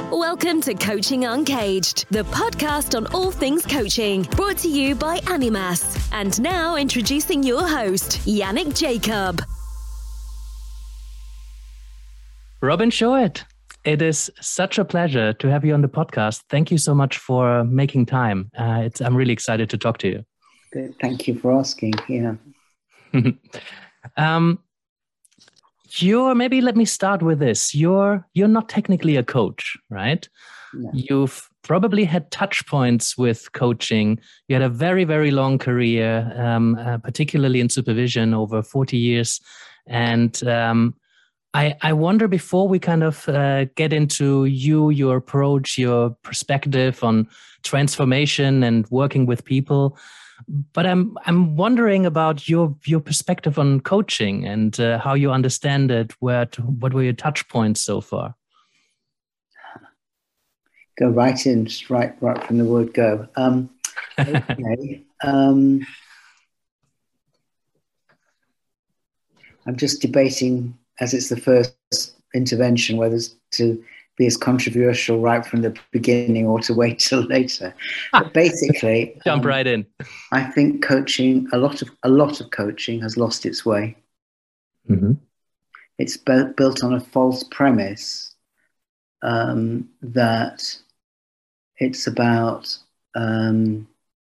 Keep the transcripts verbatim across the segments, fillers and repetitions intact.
Welcome to Coaching Uncaged, the podcast on all things coaching, brought to you by Animas. And now introducing your host, Yannick Jacob. Robin Schoet, it is such a pleasure to have you on the podcast. Thank you so much for making time. Uh, it's, I'm really excited to talk to you. Good. Thank you for asking. Yeah. um, You're, maybe let me start with this. You're you're not technically a coach, right? No. You've probably had touch points with coaching. You had a very, very long career, um, uh, particularly in supervision, over forty years. And um, I, I wonder, before we kind of uh, get into you, your approach, your perspective on transformation and working with people, but I'm I'm wondering about your your perspective on coaching and uh, how you understand it. Where to, what were your touch points so far? Go right in, just right right from the word go. Um, okay. um, I'm just debating, as it's the first intervention, whether to be as controversial right from the beginning or to wait till later. But basically, jump um, right in. I think coaching, a lot of a lot of coaching has lost its way. Mm-hmm. It's bu- built on a false premise um, that it's about um,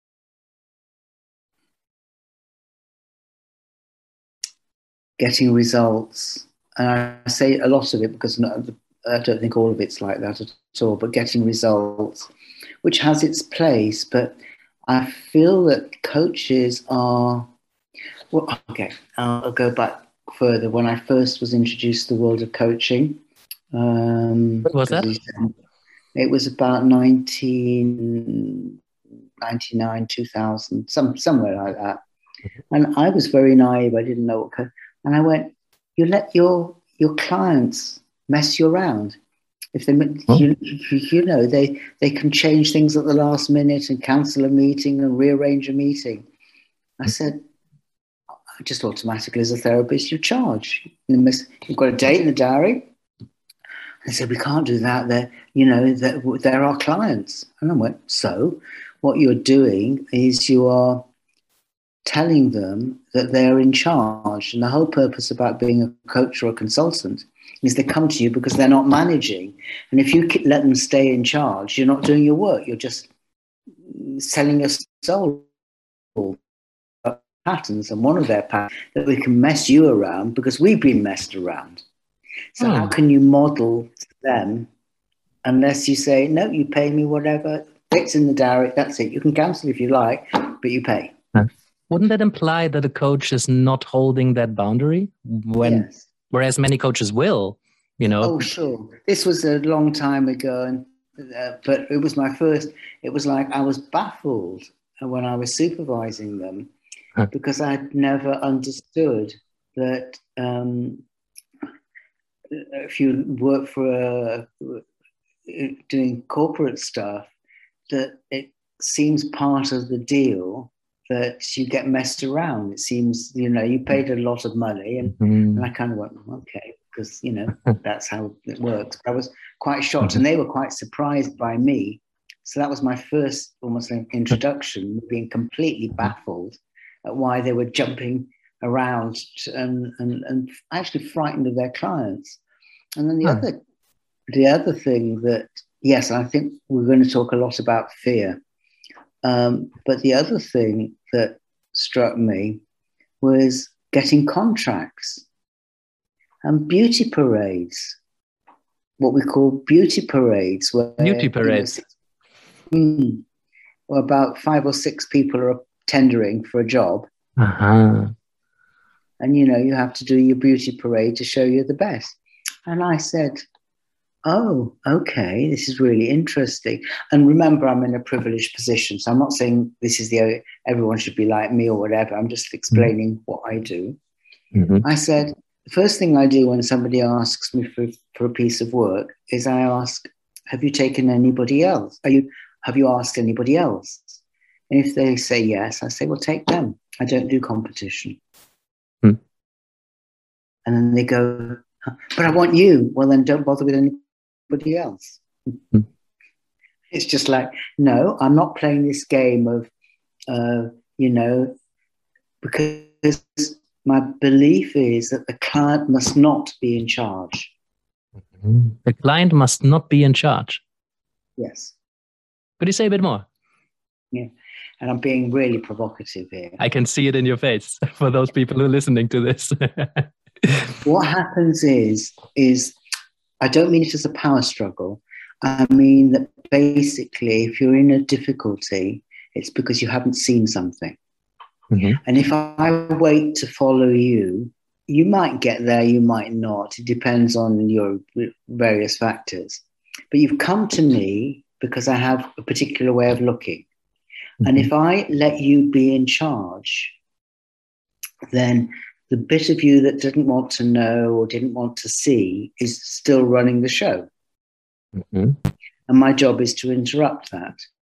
getting results. And I say a lot of it because not, I don't think all of it's like that at all, but getting results, which has its place. But I feel that coaches are, well, okay, I'll go back further. When I first was introduced to the world of coaching, um, what was that? It was about nineteen ninety-nine, two thousand, some, somewhere like that. And I was very naive. I didn't know what co- and I went, you let your your clients mess you around. If they, oh. you, you know, they they can change things at the last minute and cancel a meeting and rearrange a meeting. I said, just automatically as a therapist, you charge. You've got a date in the diary. I said, we can't do that. They're, you know, they're, they're our clients. And I went, so what you're doing is you are telling them that they're in charge. And the whole purpose about being a coach or a consultant is they come to you because they're not managing. And if you let them stay in charge, you're not doing your work. You're just selling your soul patterns. And one of their patterns that we can mess you around because we've been messed around. So oh. how can you model them unless you say, no, you pay me whatever, it's in the diary, that's it. You can cancel if you like, but you pay. Wouldn't that imply that a coach is not holding that boundary? When, yes. Whereas many coaches will, you know. Oh, sure. This was a long time ago, and uh, but it was my first, it was like I was baffled when I was supervising them huh. because I'd never understood that um, if you work for a, doing corporate stuff, that it seems part of the deal that you get messed around. It seems, you know, you paid a lot of money and, mm-hmm. and I kind of went, okay, because, you know, that's how it works. But I was quite shocked and they were quite surprised by me. So that was my first almost like introduction, being completely baffled at why they were jumping around and, and, and actually frightened of their clients. And then the huh. other, the other thing that, yes, I think we're going to talk a lot about fear. Um, but the other thing that struck me was getting contracts and beauty parades, what we call beauty parades. Where, beauty parades. You know, mm, where about five or six people are tendering for a job. Uh-huh. And, you know, you have to do your beauty parade to show you're the best. And I said, oh, okay, this is really interesting. And remember, I'm in a privileged position. So I'm not saying this is the everyone should be like me or whatever. I'm just explaining mm-hmm. what I do. Mm-hmm. I said, the first thing I do when somebody asks me for, for a piece of work is I ask, have you taken anybody else? Are you, have you asked anybody else? And if they say yes, I say, well, take them. I don't do competition. Mm. And then they go, but I want you. Well, then don't bother with anybody else. Mm-hmm. It's just like, no, I'm not playing this game of, uh, you know, because my belief is that the client must not be in charge. Mm-hmm. The client must not be in charge. Yes. Could you say a bit more? Yeah. And I'm being really provocative here. I can see it in your face for those people who are listening to this. What happens is, is I don't mean it as a power struggle. I mean that basically, if you're in a difficulty, it's because you haven't seen something. Mm-hmm. And if I wait to follow you, you might get there, you might not. It depends on your various factors. But you've come to me because I have a particular way of looking. Mm-hmm. And if I let you be in charge, then the bit of you that didn't want to know or didn't want to see is still running the show. Mm-hmm. And my job is to interrupt that.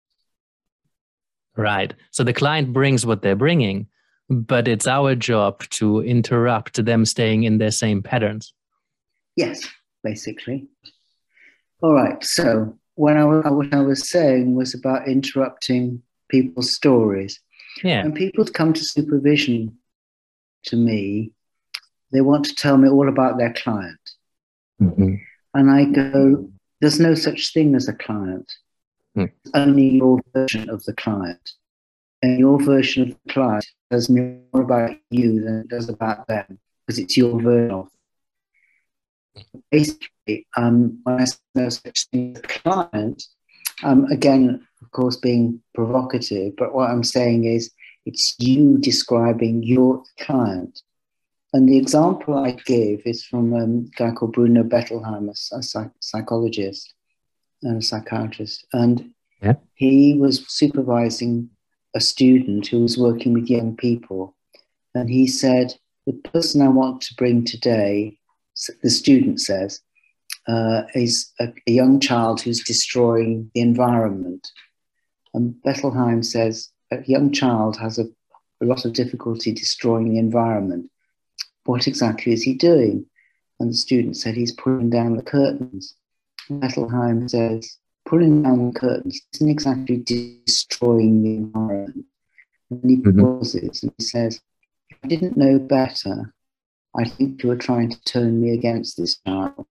Right. So the client brings what they're bringing, but it's our job to interrupt them staying in their same patterns. Yes, basically. All right. So when I, what I was saying was about interrupting people's stories. Yeah. When people come to supervision to me, they want to tell me all about their client. Mm-hmm. And I go, there's no such thing as a client. Mm. It's only your version of the client. And your version of the client tells me more about you than it does about them, because it's your version of them. Basically, um, when I say no such thing as a client, um, again, of course, being provocative, but what I'm saying is it's you describing your client. And the example I give is from um, a guy called Bruno Bettelheim, a, a psych- psychologist and a psychiatrist. And yeah. He was supervising a student who was working with young people. And he said, the person I want to bring today, the student says, uh, is a, a young child who's destroying the environment. And Bettelheim says, a young child has a, a lot of difficulty destroying the environment. What exactly is he doing? And the student said, he's pulling down the curtains. Bettelheim says, pulling down the curtains isn't exactly destroying the environment. And he mm-hmm. pauses and he says, if I didn't know better, I think you were trying to turn me against this child.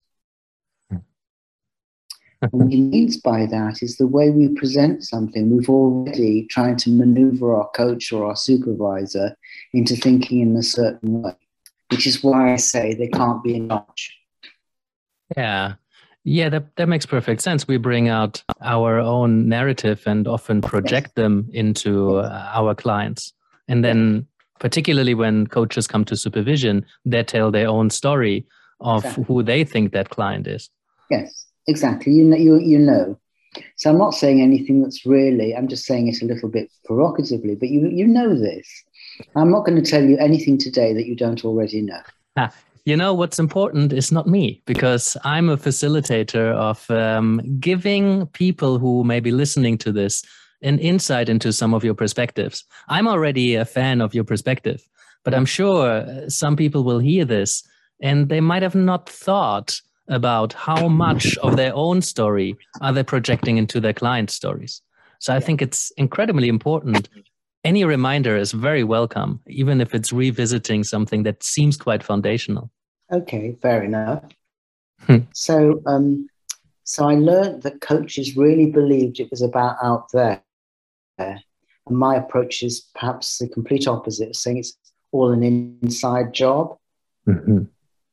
And what he means by that is the way we present something, we've already tried to maneuver our coach or our supervisor into thinking in a certain way, which is why I say they can't be in charge. Yeah. Yeah, that, that makes perfect sense. We bring out our own narrative and often project yes. them into yes. uh, our clients. And then yes. particularly when coaches come to supervision, they tell their own story of exactly. who they think that client is. Yes, exactly. You know, you, you know. So I'm not saying anything that's really, I'm just saying it a little bit provocatively, but you, you know this. I'm not going to tell you anything today that you don't already know. Ah. You know, what's important is not me, because I'm a facilitator of um, giving people who may be listening to this an insight into some of your perspectives. I'm already a fan of your perspective, but I'm sure some people will hear this and they might have not thought about how much of their own story are they projecting into their clients' stories. So I think it's incredibly important. Any reminder is very welcome, even if it's revisiting something that seems quite foundational. Okay, fair enough. Hmm. So, um, so I learned that coaches really believed it was about out there. And my approach is perhaps the complete opposite, saying it's all an inside job. Mm-hmm.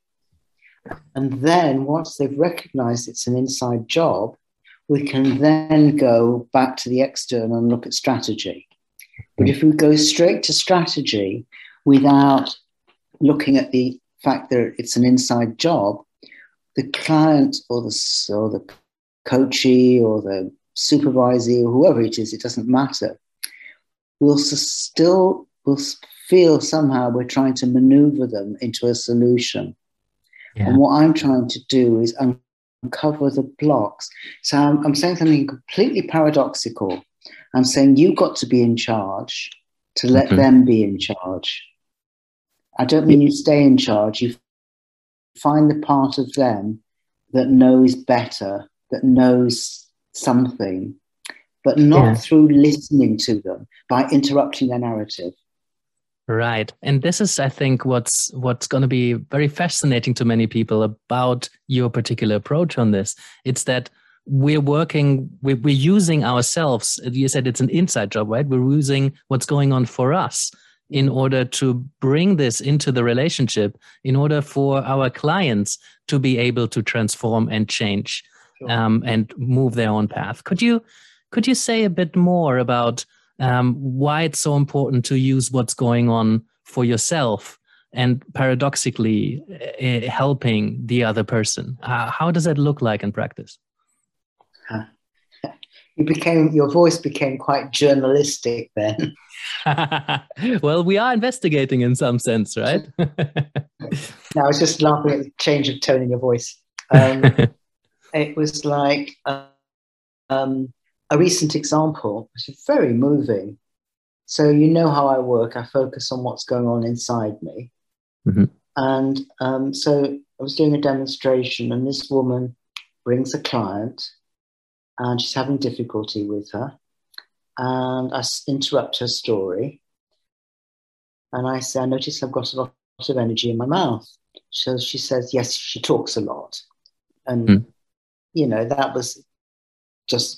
And then once they've recognized it's an inside job, we can then go back to the external and look at strategy. But if we go straight to strategy without looking at the fact that it's an inside job, the client or the, or the coachee or the supervisor or whoever it is, it doesn't matter, will still will feel somehow we're trying to maneuver them into a solution. Yeah. And what I'm trying to do is uncover the blocks. So I'm, I'm saying something completely paradoxical. I'm saying you've got to be in charge to let mm-hmm. them be in charge. I don't mean you stay in charge. You find the part of them that knows better that knows something, but not yeah. through listening to them, by interrupting their narrative. Right. And this is, I think, what's what's going to be very fascinating to many people about your particular approach on this. It's that we're working, we're, we're using ourselves. You said it's an inside job, right? We're using what's going on for us in order to bring this into the relationship, in order for our clients to be able to transform and change sure. um, and move their own path. Could you, could you say a bit more about Um, why it's so important to use what's going on for yourself and paradoxically uh, helping the other person? Uh, how does that look like in practice? Uh, you became, your voice became quite journalistic then. Well, we are investigating in some sense, right? No, I was just laughing at the change of tone in your voice. Um, it was like... Uh, um, A recent example, which is very moving. So you know how I work. I focus on what's going on inside me. Mm-hmm. And um, so I was doing a demonstration, and this woman brings a client, and she's having difficulty with her. And I interrupt her story. And I say, I notice I've got a lot of energy in my mouth. So she says, yes, she talks a lot. And, mm. you know, that was just...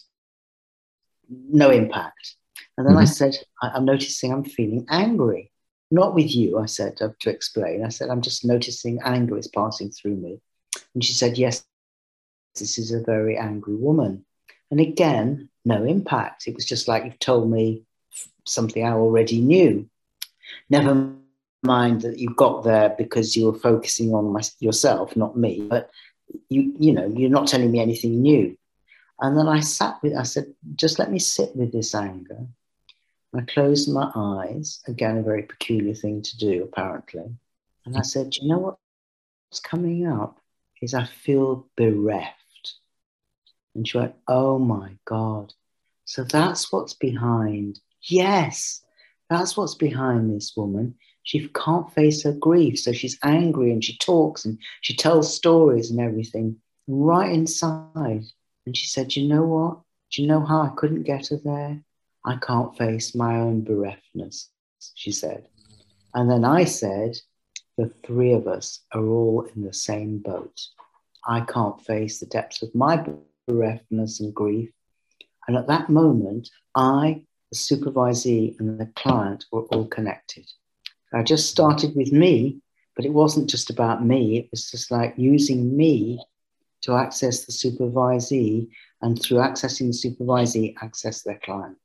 no impact. And then mm-hmm. I said, I'm noticing I'm feeling angry. Not with you, I said, to explain. I said, I'm just noticing anger is passing through me. And she said, yes, this is a very angry woman. And again, no impact. It was just like you've told me something I already knew. Never mind that you got there because you were focusing on my, yourself, not me. But, you, you know, you're not telling me anything new. And then I sat with, I said, just let me sit with this anger. I closed my eyes, again, a very peculiar thing to do, apparently. And I said, you know what's coming up is I feel bereft. And she went, oh my God. So that's what's behind. Yes, that's what's behind this woman. She can't face her grief. So she's angry and she talks and she tells stories and everything right inside. And she said, you know what? Do you know how I couldn't get her there? I can't face my own bereftness, she said. And then I said, the three of us are all in the same boat. I can't face the depths of my bereftness and grief. And at that moment, I, the supervisee, and the client were all connected. I just started with me, but it wasn't just about me. It was just like using me to access the supervisee, and through accessing the supervisee, access their client.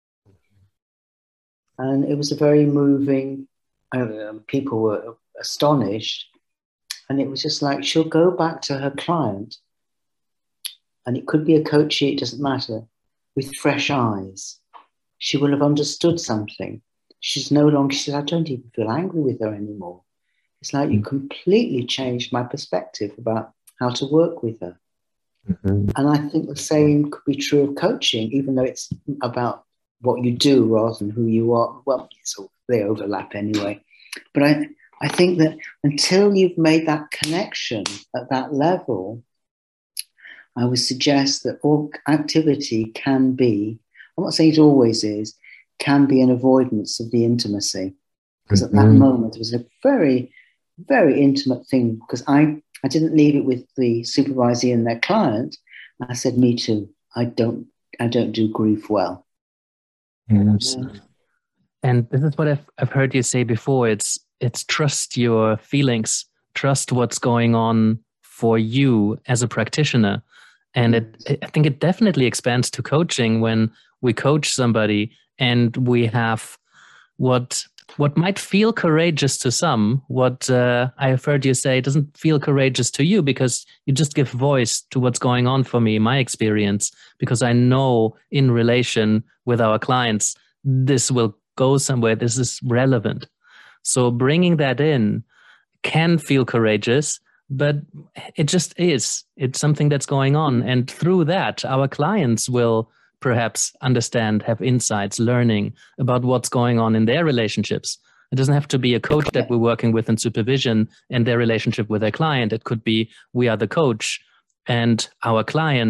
And it was a very moving, uh, people were astonished. And it was just like, she'll go back to her client, and it could be a coachee, it doesn't matter, with fresh eyes. She will have understood something. She's no longer, she said, I don't even feel angry with her anymore. It's like you completely changed my perspective about how to work with her. Mm-hmm. And I think the same could be true of coaching, even though it's about what you do rather than who you are. Well, so they overlap anyway. But I, I think that until you've made that connection at that level, I would suggest that all activity can be, I'm not saying it always is, can be an avoidance of the intimacy. Because mm-hmm. at that moment, it was a very, very intimate thing, because I, I didn't leave it with the supervisee and their client. I said, me too. I don't, I don't do grief well. Yes. Yeah. And this is what I've, I've heard you say before. It's, it's trust your feelings, trust what's going on for you as a practitioner. And it, I think it definitely expands to coaching when we coach somebody and we have what what might feel courageous to some, what uh, I have heard you say doesn't feel courageous to you, because you just give voice to what's going on for me, my experience, because I know in relation with our clients, this will go somewhere, this is relevant. So bringing that in can feel courageous, but it just is. It's something that's going on. And through that, our clients will perhaps understand, have insights, learning about what's going on in their relationships. It doesn't have to be a coach that we're working with in supervision and their relationship with their client. It could be we are the coach and our client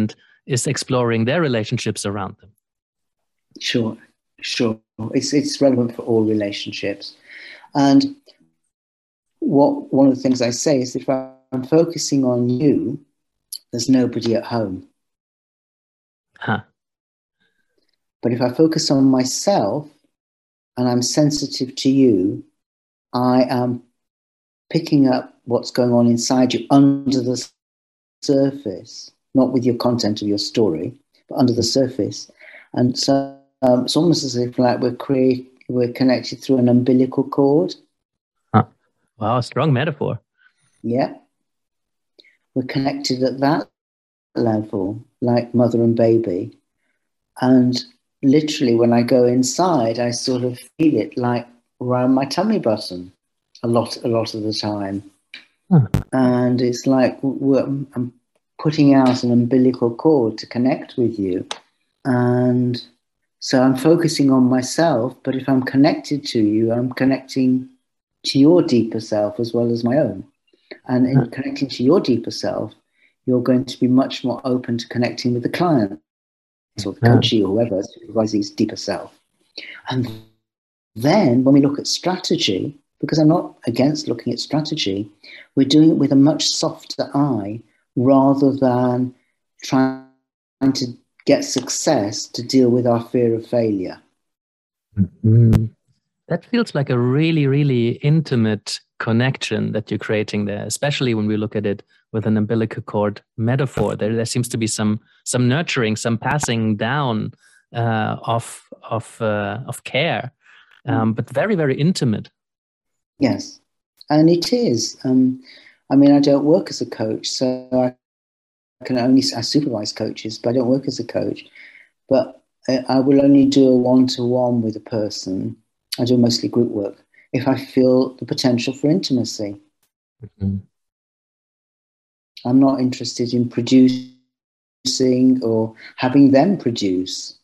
is exploring their relationships around them. Sure, sure. It's it's relevant for all relationships. And what one of the things I say is if I'm focusing on you, there's nobody at home. Huh. But if I focus on myself and I'm sensitive to you, I am picking up what's going on inside you under the surface, not with your content of your story, but under the surface. And so um, it's almost as if like we're create, we're connected through an umbilical cord. Huh. Wow, strong metaphor. Yeah. We're connected at that level, like mother and baby. And literally when I go inside, I sort of feel it like around my tummy button a lot, a lot of the time. Huh. And it's like we're, I'm putting out an umbilical cord to connect with you. And so I'm focusing on myself, but if I'm connected to you, I'm connecting to your deeper self as well as my own. And in connecting to your deeper self, you're going to be much more open to connecting with the client or the coachee or whoever supervises his deeper self. And then when we look at strategy, because I'm not against looking at strategy, we're doing it with a much softer eye rather than trying to get success to deal with our fear of failure. Mm-hmm. That feels like a really, really intimate connection that you're creating there, especially when we look at it with an umbilical cord metaphor. There, there seems to be some some nurturing, some passing down uh, of of uh, of care, um, but very, very intimate. Yes, and it is. Um, I mean, I don't work as a coach, so I can only I supervise coaches, but I don't work as a coach. But I, I will only do a one-to-one with a person. I do mostly group work if I feel the potential for intimacy. Mm-hmm. I'm not interested in producing or having them produce.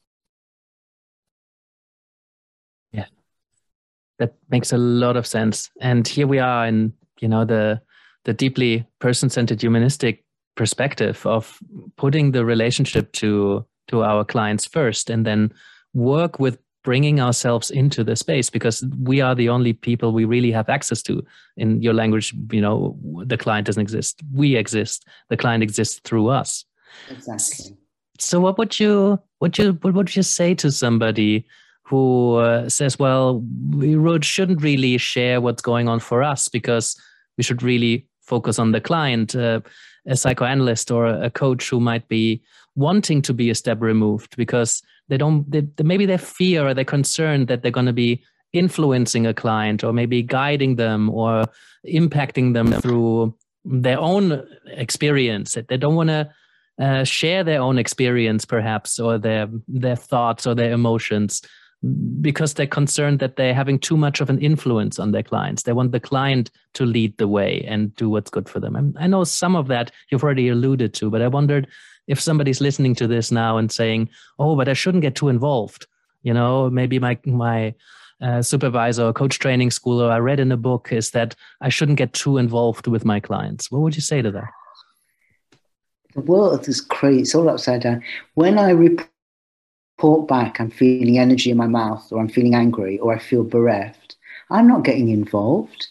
Yeah, that makes a lot of sense. And here we are in, you know, the the deeply person-centered humanistic perspective of putting the relationship to to our clients first, and then work with bringing ourselves into the space, because we are the only people we really have access to. In your language, you know, the client doesn't exist. We exist. The client exists through us. Exactly. So what would you, what you, what would you say to somebody who uh, says, well, we shouldn't really share what's going on for us because we should really focus on the client? Uh, a psychoanalyst or a coach who might be wanting to be a step removed because they don't, they, maybe they fear or they're concerned that they're going to be influencing a client or maybe guiding them or impacting them through their own experience. They don't want to uh, share their own experience perhaps, or their their thoughts or their emotions, because they're concerned that they're having too much of an influence on their clients. They want the client to lead the way and do what's good for them. And I know some of that you've already alluded to, but I wondered if somebody's listening to this now and saying, oh, but I shouldn't get too involved. You know, maybe my my uh, supervisor or coach training school, or I read in a book, is that I shouldn't get too involved with my clients. What would you say to that? The world is crazy. It's all upside down. When I report back, I'm feeling energy in my mouth, or I'm feeling angry, or I feel bereft, I'm not getting involved.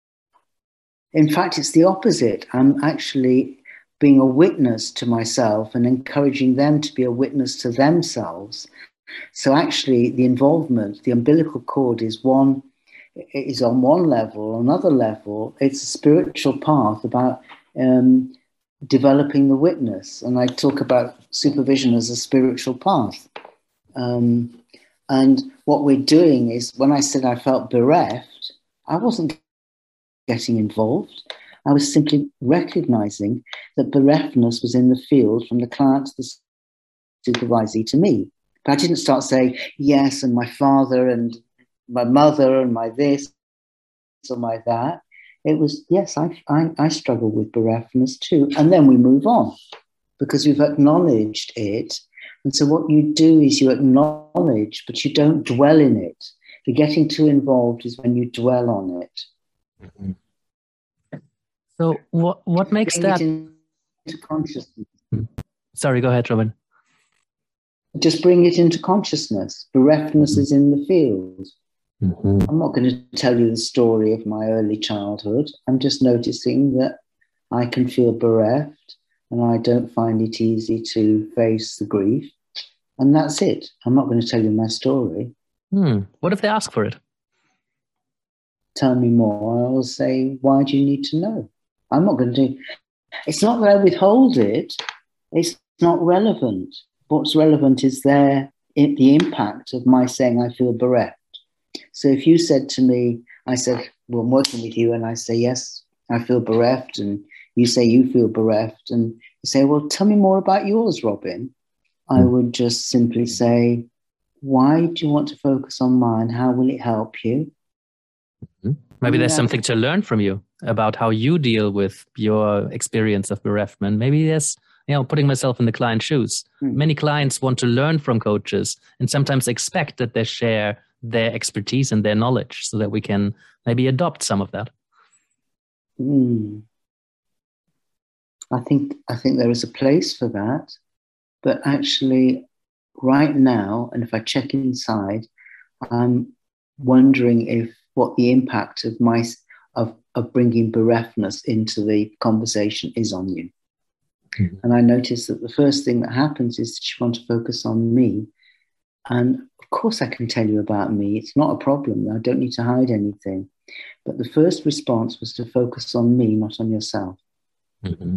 In fact, it's the opposite. I'm actually being a witness to myself and encouraging them to be a witness to themselves. So actually the involvement, the umbilical cord is one, is on one level. On another level, it's a spiritual path about um, developing the witness. And I talk about supervision as a spiritual path. Um, and what we're doing is, when I said I felt bereft, I wasn't getting involved. I was simply recognizing that bereftness was in the field from the client to the supervisee to me. But I didn't start saying, yes, and my father and my mother and my this or my that. It was, yes, I, I, I struggle with bereftness too. And then we move on because we've acknowledged it. And so what you do is you acknowledge, but you don't dwell in it. The getting too involved is when you dwell on it. Mm-hmm. So what what makes Bring that it into consciousness? Sorry, go ahead, Robin. Just bring it into consciousness. Bereftness mm-hmm. is in the field. Mm-hmm. I'm not going to tell you the story of my early childhood. I'm just noticing that I can feel bereft and I don't find it easy to face the grief. And that's it. I'm not going to tell you my story. Hmm. What if they ask for it? Tell me more. I will say, why do you need to know? I'm not going to do... It's not that I withhold it. It's not relevant. What's relevant is there the impact of my saying I feel bereft. So if you said to me, I said, well, I'm working with you, and I say, yes, I feel bereft, and you say you feel bereft, and you say, well, tell me more about yours, Robin. I would just simply say, why do you want to focus on mine? How will it help you? Maybe there's something to learn from you about how you deal with your experience of bereavement. Maybe there's, you know, putting myself in the client's shoes. Mm. Many clients want to learn from coaches and sometimes expect that they share their expertise and their knowledge so that we can maybe adopt some of that. Mm. I think I think there is a place for that, but actually right now, and if I check inside, I'm wondering if what the impact of my of, of bringing bereftness into the conversation is on you. Mm-hmm. And I notice that the first thing that happens is that you want to focus on me. And of course I can tell you about me. It's not a problem. I don't need to hide anything. But the first response was to focus on me, not on yourself. Mm-hmm.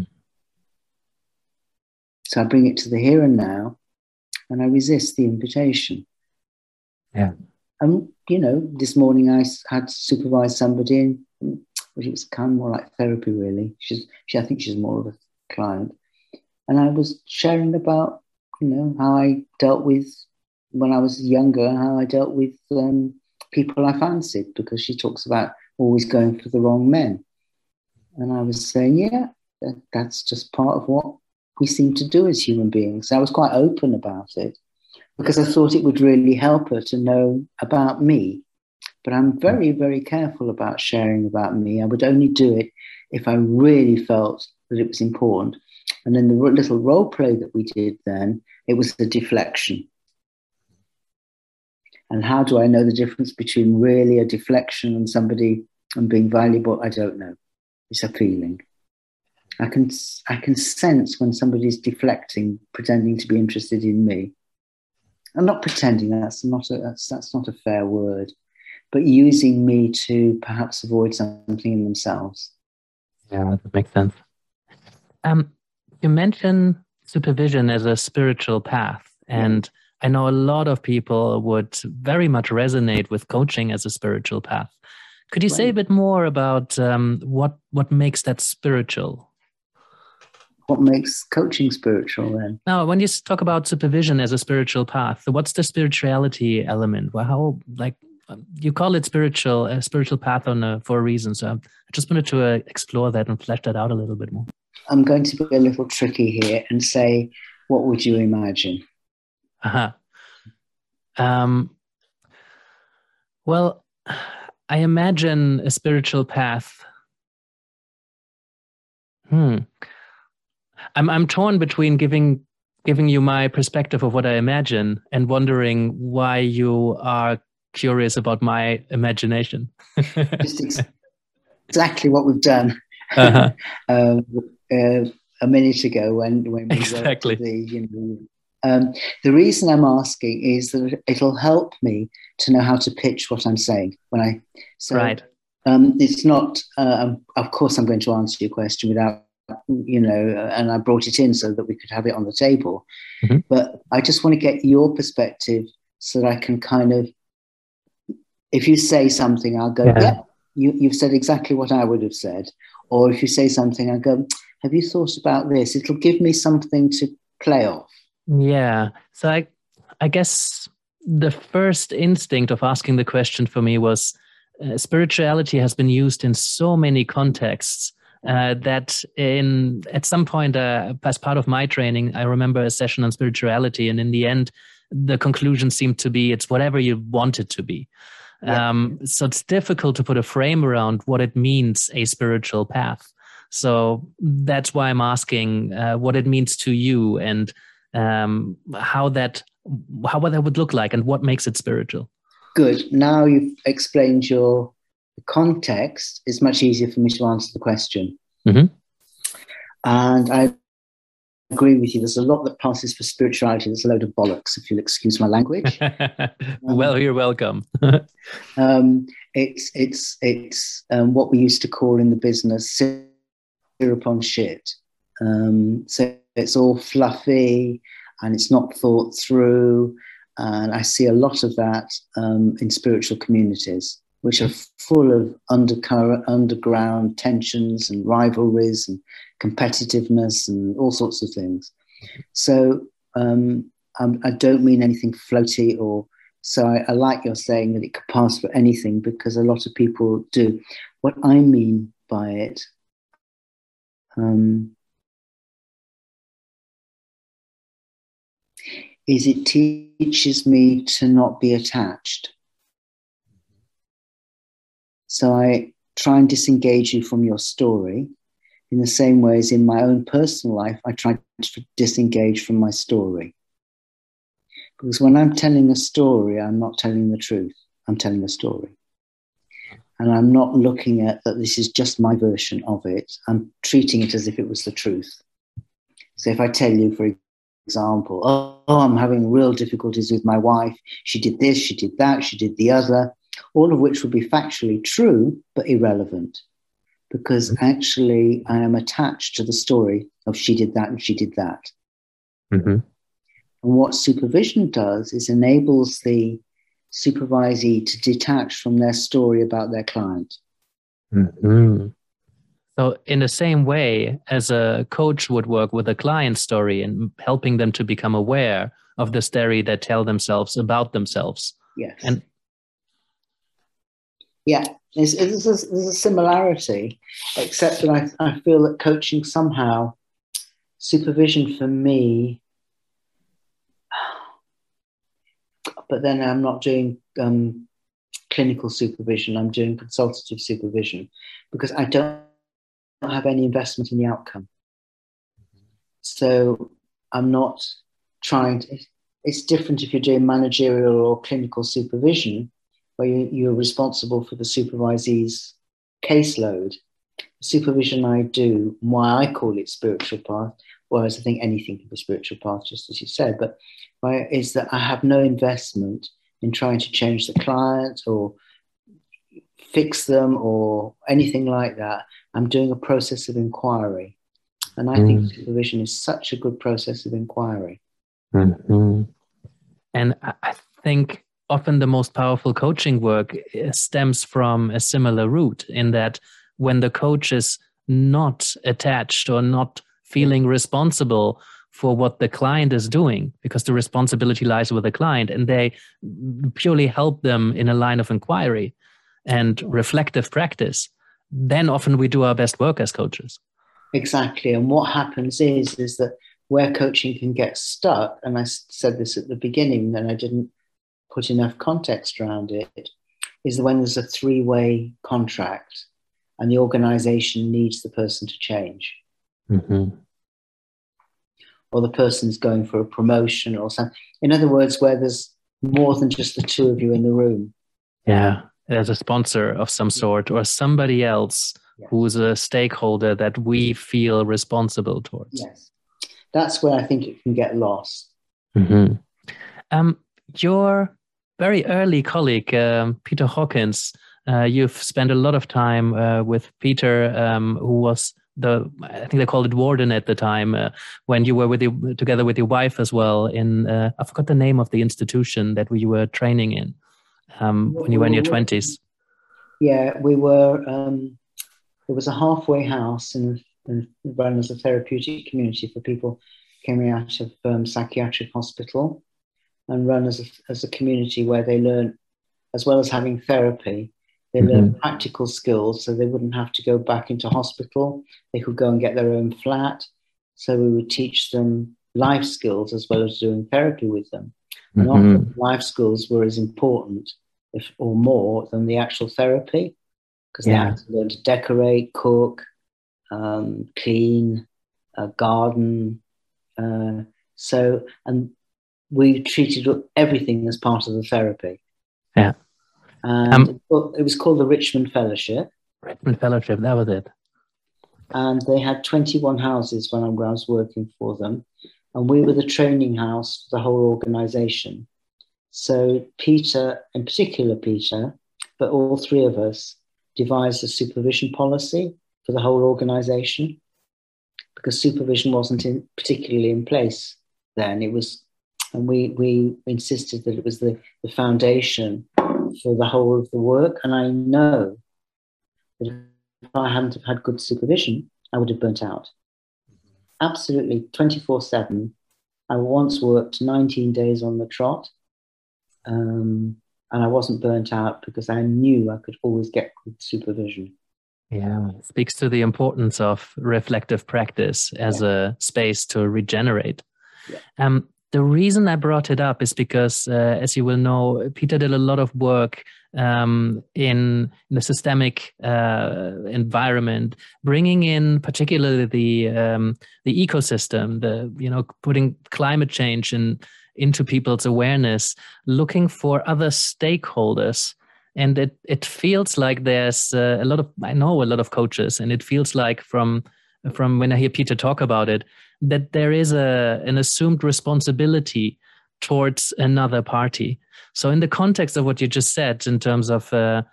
So I bring it to the here and now, and I resist the invitation. Yeah. And, you know, this morning I had supervised somebody, and well, it was kind of more like therapy, really. She's, she, I think she's more of a client. And I was sharing about, you know, how I dealt with, when I was younger, how I dealt with um, people I fancied, because she talks about always going for the wrong men. And I was saying, yeah, that, that's just part of what we seem to do as human beings. So I was quite open about it, because I thought it would really help her to know about me. But I'm very, very careful about sharing about me. I would only do it if I really felt that it was important. And then the little role play that we did then, it was a deflection. And how do I know the difference between really a deflection and somebody and being valuable? I don't know. It's a feeling. I can, I can sense when somebody's deflecting, pretending to be interested in me. I'm not pretending, that's not a, that's, that's not a fair word, but using me to perhaps avoid something in themselves. Yeah, that makes sense. Um, you mentioned supervision as a spiritual path, and yeah. I know a lot of people would very much resonate with coaching as a spiritual path. Could you right. say a bit more about um, what what makes that spiritual? What makes coaching spiritual then? Now, when you talk about supervision as a spiritual path, what's the spirituality element? Well, how, like, you call it spiritual, a spiritual path on a, for a reason. So I just wanted to uh, explore that and flesh that out a little bit more. I'm going to be a little tricky here and say, what would you imagine? Uh-huh. Um, well, I imagine a spiritual path. Hmm. I'm I'm torn between giving giving you my perspective of what I imagine and wondering why you are curious about my imagination. Just ex- exactly what we've done uh-huh. uh, uh, a minute ago when when we exactly. wrote the you know. Um, the reason I'm asking is that it'll help me to know how to pitch what I'm saying when I. So, right. Um, it's not. Uh, of course, I'm going to answer your question without. You know, and I brought it in so that we could have it on the table. Mm-hmm. But I just want to get your perspective so that I can kind of, if you say something, I'll go, yeah, yeah you, you've said exactly what I would have said. Or if you say something, I'll go, have you thought about this? It'll give me something to play off. Yeah. So I, I guess the first instinct of asking the question for me was uh, spirituality has been used in so many contexts. Uh, that in at some point, uh, as part of my training, I remember a session on spirituality, and in the end, the conclusion seemed to be it's whatever you want it to be. Yeah. Um, so it's difficult to put a frame around what it means, a spiritual path. So that's why I'm asking uh, what it means to you and um, how that how what that would look like and what makes it spiritual. Good. Now you've explained your context, it's much easier for me to answer the question. Mm-hmm. And I agree with you. There's a lot that passes for spirituality. There's a load of bollocks, if you'll excuse my language. Well, um, you're welcome. um, it's it's it's um, what we used to call in the business syrup on shit. Um, so it's all fluffy and it's not thought through. And I see a lot of that um, in spiritual communities, which are full of undercurrent, underground tensions and rivalries and competitiveness and all sorts of things. So um, I'm, I don't mean anything floaty, or so I, I like your saying that it could pass for anything, because a lot of people do. What I mean by it, um, is it teaches me to not be attached. So I try and disengage you from your story in the same way as in my own personal life, I try to disengage from my story. Because when I'm telling a story, I'm not telling the truth. I'm telling a story. And I'm not looking at that this is just my version of it. I'm treating it as if it was the truth. So if I tell you, for example, oh, oh, I'm having real difficulties with my wife. She did this, she did that, she did the other. All of which would be factually true, but irrelevant, because actually I am attached to the story of she did that and she did that. Mm-hmm. And what supervision does is enables the supervisee to detach from their story about their client. Mm-hmm. So in the same way as a coach would work with a client story and helping them to become aware of the story they tell themselves about themselves. Yes. And Yeah, there's, there's, a, there's a similarity, except that I, I feel that coaching somehow, supervision for me, but then I'm not doing um, clinical supervision, I'm doing consultative supervision, because I don't have any investment in the outcome. So I'm not trying to, it's different if you're doing managerial or clinical supervision, where you, you're responsible for the supervisee's caseload. The supervision I do, why I call it spiritual path, whereas I think anything can be spiritual path, just as you said, but why, is that I have no investment in trying to change the client or fix them or anything like that. I'm doing a process of inquiry. And I mm. think supervision is such a good process of inquiry. Mm-hmm. And I think often the most powerful coaching work stems from a similar root, in that when the coach is not attached or not feeling responsible for what the client is doing, because the responsibility lies with the client, and they purely help them in a line of inquiry and reflective practice, then often we do our best work as coaches. Exactly. And what happens is, is that where coaching can get stuck, and I said this at the beginning, and I didn't put enough context around it, is when there's a three-way contract and the organization needs the person to change. Mm-hmm. Or the person's going for a promotion or something. In other words, where there's more than just the two of you in the room. Yeah, there's a sponsor of some sort or somebody else yes. who's a stakeholder that we feel responsible towards. Yes, that's where I think it can get lost. Mm-hmm. Um, your very early colleague, um, Peter Hawkins, uh, you've spent a lot of time uh, with Peter, um, who was the, I think they called it warden at the time, uh, when you were with you, together with your wife as well in, uh, I forgot the name of the institution that you were training in um, when you were in your twenties. Yeah, we were, um, it was a halfway house and run as a therapeutic community for people coming out of um, psychiatric hospital, and run as a, as a community where they learn, as well as having therapy, they mm-hmm. learn practical skills, so they wouldn't have to go back into hospital. They could go and get their own flat. So we would teach them life skills as well as doing therapy with them. And mm-hmm. often life skills were as important, if or more, than the actual therapy, because yeah. they had to learn to decorate, cook, um, clean, uh, garden. Uh, so, and we treated everything as part of the therapy. Yeah. And Um, it was called the Richmond Fellowship. Richmond Fellowship, that was it. And they had twenty-one houses when I was working for them. And we were the training house for the whole organization. So Peter, in particular Peter, but all three of us, devised a supervision policy for the whole organization, because supervision wasn't in, particularly in place then. It was, and we, we insisted that it was the, the foundation for the whole of the work. And I know that if I hadn't have had good supervision, I would have burnt out. Absolutely, twenty-four seven. I once worked nineteen days on the trot, um, and I wasn't burnt out because I knew I could always get good supervision. Yeah, it speaks to the importance of reflective practice as yeah. a space to regenerate. Yeah. Um, the reason I brought it up is because, uh, as you will know, Peter did a lot of work um, in, in the systemic uh, environment, bringing in particularly the um, the ecosystem, the you know putting climate change in, into people's awareness, looking for other stakeholders. And it, it feels like there's uh, a lot of, I know a lot of coaches, and it feels like from from when I hear Peter talk about it, that there is a an assumed responsibility towards another party. So in the context of what you just said, in terms of uh,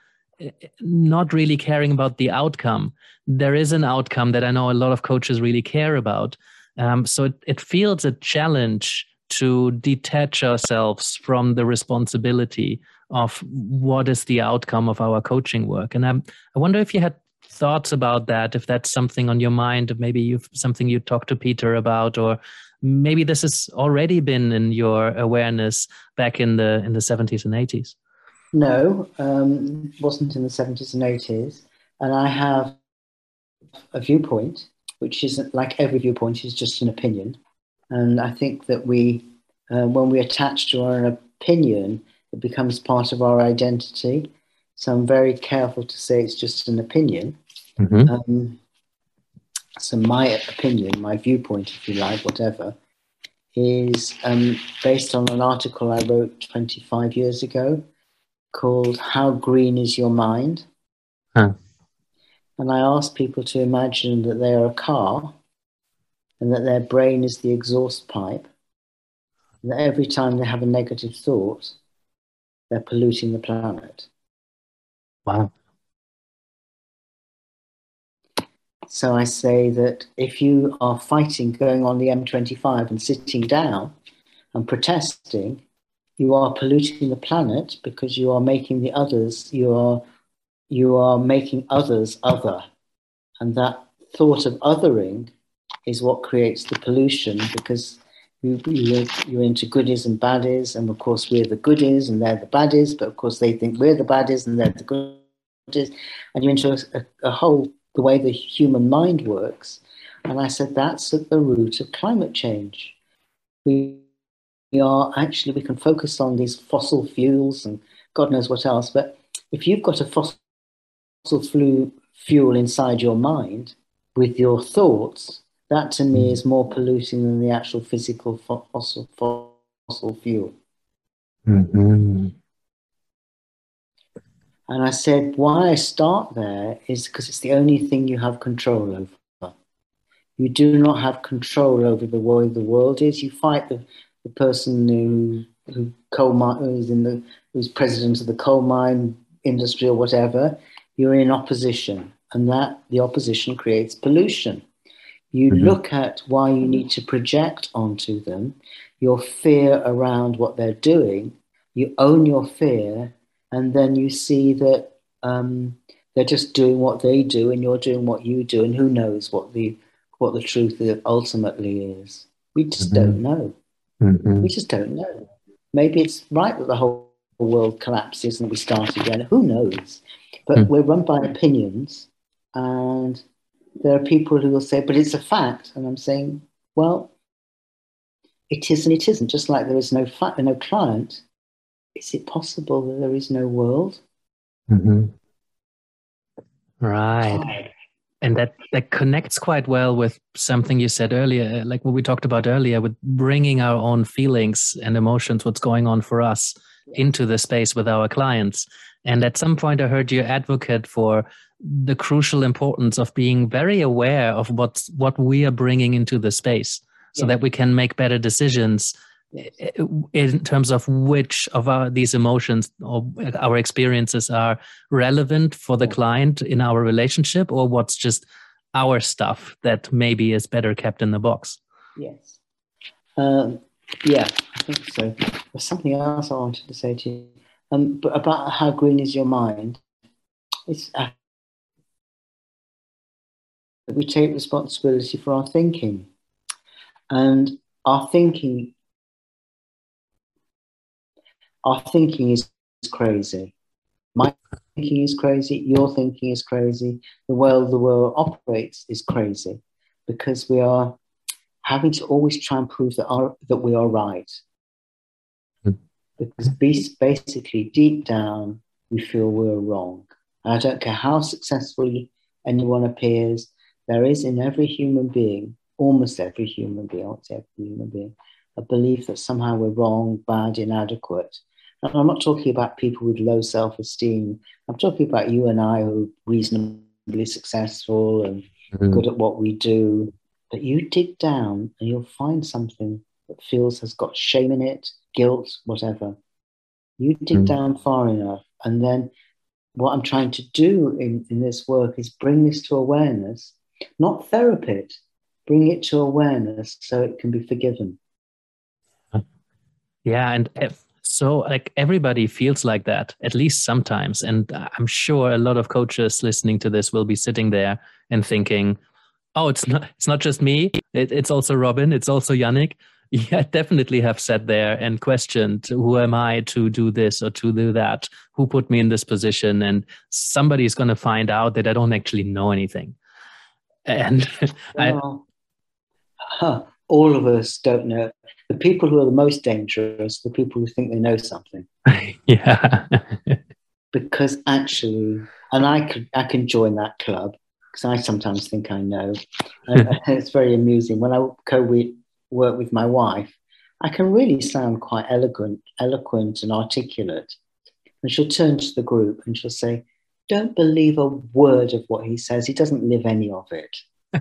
not really caring about the outcome, there is an outcome that I know a lot of coaches really care about. Um, so it, it feels a challenge to detach ourselves from the responsibility of what is the outcome of our coaching work. And I'm, I wonder if you had thoughts about that, if that's something on your mind, maybe you've something you talked to Peter about, or maybe this has already been in your awareness back in the in the seventies and eighties. No, um, wasn't in the seventies and eighties. And I have a viewpoint, which isn't like every viewpoint is just an opinion. And I think that we, uh, when we attach to our opinion, it becomes part of our identity. So I'm very careful to say it's just an opinion. Mm-hmm. Um, so my opinion, my viewpoint, if you like, whatever, is um, based on an article I wrote twenty-five years ago called How Green is Your Mind? Huh. And I asked people to imagine that they are a car and that their brain is the exhaust pipe, and that every time they have a negative thought, they're polluting the planet. Wow. So I say that if you are fighting, going on the M twenty-five and sitting down and protesting, you are polluting the planet because you are making the others, you are, you are making others other. And that thought of othering is what creates the pollution, because you, you're, you're into goodies and baddies, and of course we're the goodies and they're the baddies, but of course they think we're the baddies and they're the goodies, and you're into a, a whole, the way the human mind works. And I said, that's at the root of climate change. We, we are actually, we can focus on these fossil fuels and God knows what else, but if you've got a fossil fuel inside your mind with your thoughts, that to me is more polluting than the actual physical fossil, fossil fuel. Mm-hmm. And I said, why I start there is because it's the only thing you have control over. You do not have control over the way the world is. You fight the, the person who, who coal mine, who's, in the, who's president of the coal mine industry or whatever. You're in opposition, and that the opposition creates pollution. You mm-hmm. look at why you need to project onto them your fear around what they're doing. You own your fear, and then you see that um, they're just doing what they do, and you're doing what you do, and who knows what the what the truth ultimately is. We just mm-hmm. don't know. Mm-hmm. We just don't know. Maybe it's right that the whole world collapses and we start again. Who knows? But mm-hmm. we're run by opinions, and there are people who will say, but it's a fact. And I'm saying, well, it is and it isn't. Just like there is no fa- no client, is it possible that there is no world? Mm-hmm. Right. And that, that connects quite well with something you said earlier, like what we talked about earlier, with bringing our own feelings and emotions, what's going on for us, into the space with our clients. And at some point I heard you advocate for the crucial importance of being very aware of what's, what we are bringing into the space, so yeah. that we can make better decisions in terms of which of our these emotions or our experiences are relevant for the client in our relationship, or what's just our stuff that maybe is better kept in the box. Yes. Um, yeah, I think so. There's something else I wanted to say to you, um, but about how green is your mind. It's uh, we take responsibility for our thinking, and our thinking Our thinking is crazy. My thinking is crazy. Your thinking is crazy. The world the world operates is crazy, because we are having to always try and prove that our, that we are right. Mm. Because basically, deep down, we feel we're wrong. And I don't care how successfully anyone appears, there is in every human being, almost every human being, I won't say every human being, a belief that somehow we're wrong, bad, inadequate. And I'm not talking about people with low self-esteem. I'm talking about you and I who are reasonably successful and mm-hmm. good at what we do. But you dig down and you'll find something that feels has got shame in it, guilt, whatever. You dig mm-hmm. down far enough, and then what I'm trying to do in, in this work is bring this to awareness, not therapy it, bring it to awareness so it can be forgiven. Yeah, and if, so like everybody feels like that, at least sometimes. And I'm sure a lot of coaches listening to this will be sitting there and thinking, oh, it's not it's not just me. It, it's also Robin. It's also Yannick. Yeah, definitely have sat there and questioned, who am I to do this or to do that? Who put me in this position? And somebody's going to find out that I don't actually know anything. And well, I, huh, all of us don't know. The people who are the most dangerous, the people who think they know something. Yeah. Because actually, and I could, I can join that club, because I sometimes think I know. And it's very amusing. When I co-work with my wife, I can really sound quite eloquent, eloquent and articulate. And she'll turn to the group and she'll say, don't believe a word of what he says. He doesn't live any of it.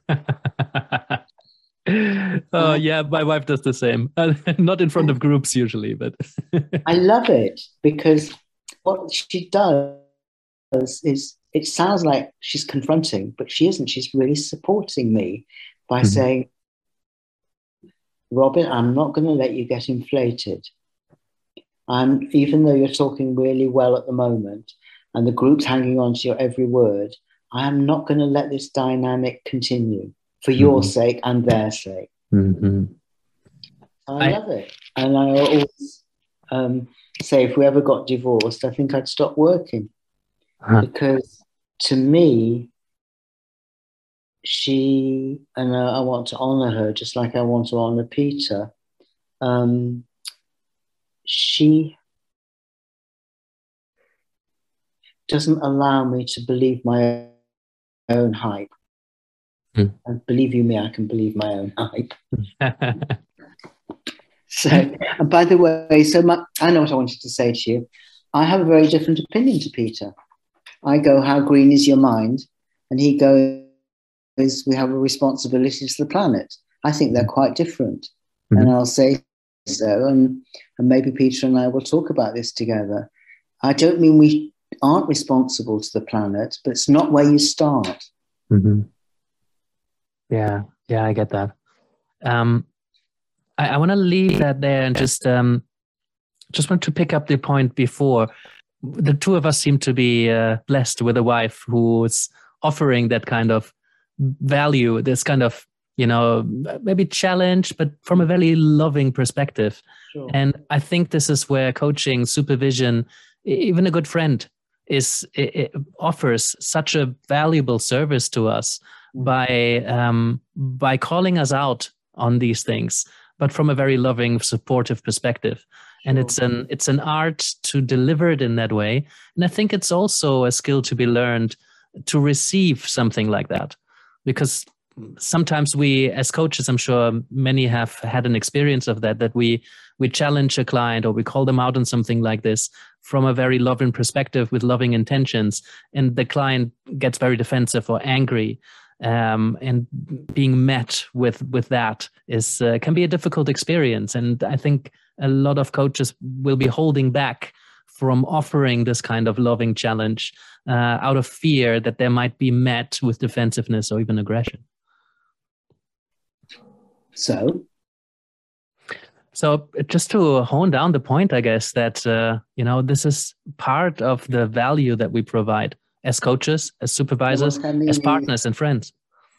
Oh, yeah, my wife does the same. Not in front of groups usually, but... I love it, because what she does is, it sounds like she's confronting, but she isn't. She's really supporting me by mm-hmm. saying, Robin, I'm not going to let you get inflated. I'm, even though you're talking really well at the moment and the group's hanging on to your every word, I am not going to let this dynamic continue for your mm-hmm. sake and their sake. Mm-hmm. I, I love it. And I always um, say, if we ever got divorced, I think I'd stop working. Huh. Because to me, she, and uh, I want to honor her just like I want to honor Peter, um, she doesn't allow me to believe my own hype. Mm. And believe you me, I can believe my own hype. So, and by the way, so my, I know what I wanted to say to you. I have a very different opinion to Peter. I go, how green is your mind? And he goes, we have a responsibility to the planet. I think they're quite different. Mm-hmm. And I'll say so. And, and maybe Peter and I will talk about this together. I don't mean we aren't responsible to the planet, but it's not where you start. Mm-hmm. Yeah, yeah, I get that. Um, I, I want to leave that there and just um, just want to pick up the point before. The two of us seem to be uh, blessed with a wife who's offering that kind of value, this kind of, you know, maybe challenge, but from a very loving perspective. Sure. And I think this is where coaching, supervision, even a good friend is it, it offers such a valuable service to us. By um, by calling us out on these things, but from a very loving, supportive perspective. And sure. it's an it's an art to deliver it in that way. And I think it's also a skill to be learned to receive something like that. Because sometimes we, as coaches, I'm sure many have had an experience of that, that we we challenge a client or we call them out on something like this from a very loving perspective with loving intentions, and the client gets very defensive or angry. Um, and being met with with that is uh, can be a difficult experience. And I think a lot of coaches will be holding back from offering this kind of loving challenge uh, out of fear that they might be met with defensiveness or even aggression. So, so just to hone down the point, I guess that uh, you know this is part of the value that we provide as coaches, as supervisors, as partners and friends.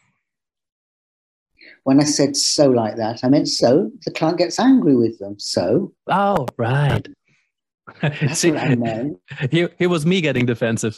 When I said so like that, I meant so the client gets angry with them. So. Oh, right. That's See, what I meant. Here, here was me getting defensive.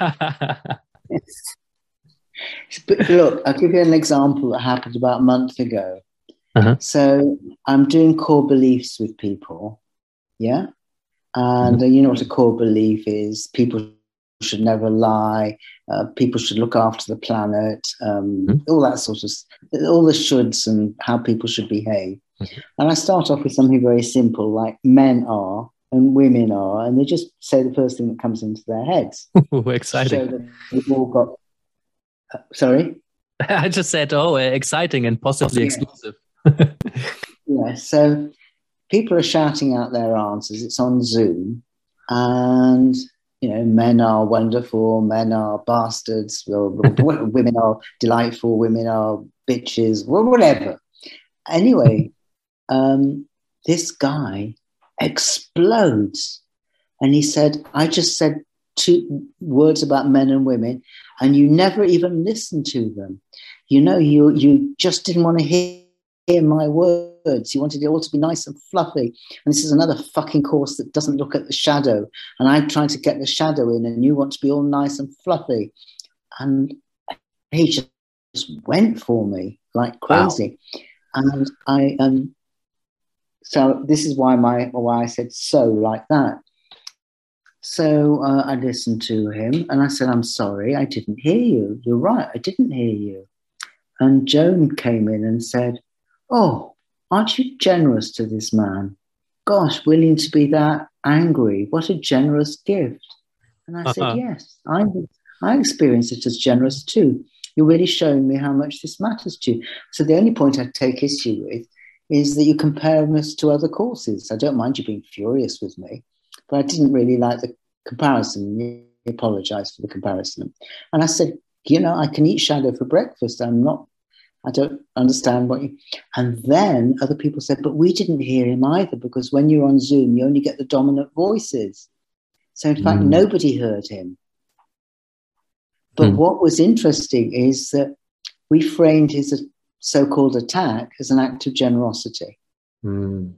But look, I'll give you an example that happened about a month ago. Uh-huh. So I'm doing core beliefs with people. Yeah. And mm-hmm. you know what a core belief is? People should never lie. Uh, people should look after the planet. Um, mm-hmm. All that sort of, all the shoulds and how people should behave. Mm-hmm. And I start off with something very simple, like men are and women are, and they just say the first thing that comes into their heads. Ooh, exciting! So that we've all got. Uh, sorry, I just said, oh, exciting and possibly yeah. exclusive. Yeah. So people are shouting out their answers. It's on Zoom, and. You know, men are wonderful, men are bastards, women are delightful, women are bitches, whatever. Anyway, um, this guy explodes. And he said, I just said two words about men and women, and you never even listened to them. You know, you, you just didn't want to hear hear my words. You wanted it all to be nice and fluffy. And this is another fucking course that doesn't look at the shadow. And I'm trying to get the shadow in, and you want to be all nice and fluffy. And he just went for me like crazy. Wow. And I um so this is why my why I said so like that. So uh, I listened to him and I said, I'm sorry, I didn't hear you. You're right, I didn't hear you. And Joan came in and said, oh, aren't you generous to this man? Gosh, willing to be that angry. What a generous gift. And I uh-huh. said, yes, I, I experience it as generous too. You're really showing me how much this matters to you. So the only point I take issue with is that you compare us to other courses. I don't mind you being furious with me, but I didn't really like the comparison. You apologized for the comparison. And I said, you know, I can eat shadow for breakfast. I'm not I don't understand what you... And then other people said, but we didn't hear him either, because when you're on Zoom, you only get the dominant voices. So in fact, mm. nobody heard him. But mm. what was interesting is that we framed his so-called attack as an act of generosity. Mm.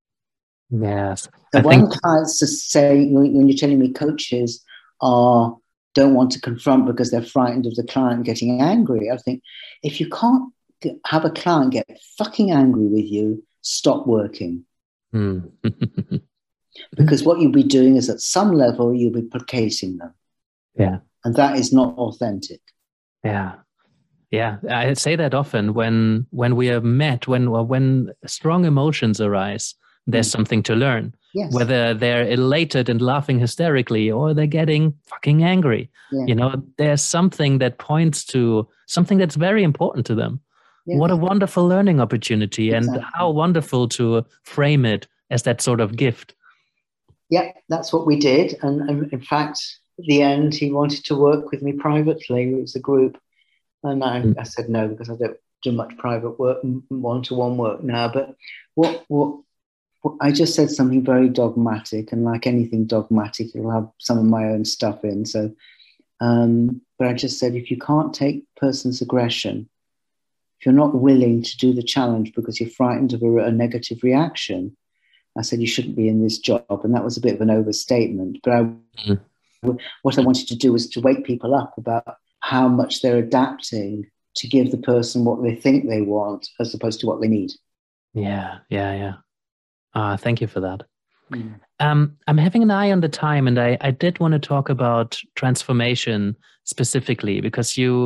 Yes. The I one think... client's to say, when you're telling me coaches are don't want to confront because they're frightened of the client getting angry, I think if you can't have a client get fucking angry with you, stop working. Mm. Because what you'll be doing is at some level, you'll be placating them. Yeah. And that is not authentic. Yeah. Yeah. I say that often when, when we are met, when, when strong emotions arise, there's mm. something to learn. Yes. Whether they're elated and laughing hysterically or they're getting fucking angry. Yeah. You know, there's something that points to something that's very important to them. Yeah. What a wonderful learning opportunity, exactly. And how wonderful to frame it as that sort of gift. Yeah, that's what we did. And, and in fact, at the end, he wanted to work with me privately. It was a group. And I, mm. I said no, because I don't do much private work, one-to-one work now. But what, what, what I just said something very dogmatic, and like anything dogmatic, it'll have some of my own stuff in. So, um, but I just said, if you can't take person's aggression, if you're not willing to do the challenge because you're frightened of a, a negative reaction, I said you shouldn't be in this job. And that was a bit of an overstatement. But I, mm-hmm. what I wanted to do was to wake people up about how much they're adapting to give the person what they think they want as opposed to what they need. Yeah, yeah, yeah. Uh, thank you for that. Mm. Um, I'm having an eye on the time, and I, I did want to talk about transformation specifically, because you